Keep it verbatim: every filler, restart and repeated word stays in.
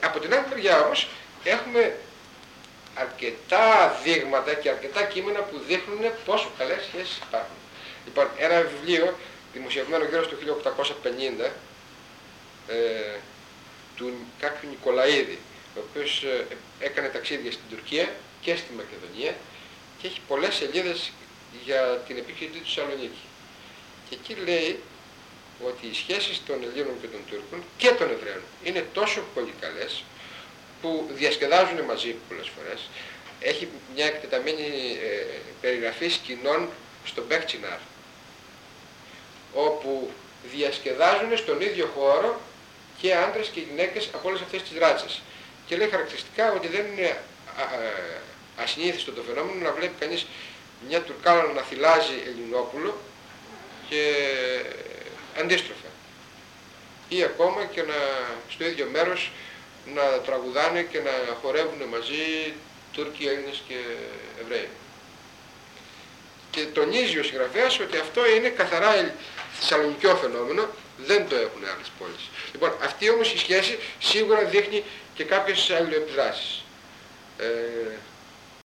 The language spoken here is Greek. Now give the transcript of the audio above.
Από την άλλη μεριά όμως έχουμε αρκετά δείγματα και αρκετά κείμενα που δείχνουν πόσο καλές σχέσεις υπάρχουν. Λοιπόν, ένα βιβλίο δημοσιευμένο γύρω στο χίλια οκτακόσια πενήντα ε, του κάποιου Νικολαίδη, ο οποίος ε, έκανε ταξίδια στην Τουρκία και στη Μακεδονία και έχει πολλές σελίδες για την επίκριση του Θεσσαλονίκη. Και εκεί λέει ότι οι σχέσεις των Ελλήνων και των Τούρκων και των Εβραίων είναι τόσο πολύ καλές που διασκεδάζουν μαζί πολλές φορές. Έχει μια εκτεταμένη ε, περιγραφή σκηνών στο Μπέχτσινάρ, όπου διασκεδάζουν στον ίδιο χώρο και άντρες και γυναίκες από όλες αυτές τις ράτσες. Και λέει χαρακτηριστικά ότι δεν είναι α, α, ασυνήθιστο το φαινόμενο να βλέπει κανείς μια Τουρκάλα να θυλάζει Ελληνόπουλο και αντίστροφα. Ή ακόμα και να, στο ίδιο μέρος να τραγουδάνε και να χορεύουν μαζί Τούρκοι, Έλληνες και Εβραίοι. Και τονίζει ο συγγραφέας ότι αυτό είναι καθαρά θεσσαλονικιό φαινόμενο, δεν το έχουν άλλες πόλεις. Λοιπόν, αυτή όμως η σχέση σίγουρα δείχνει και κάποιες αλληλοεπιδράσεις. Ε,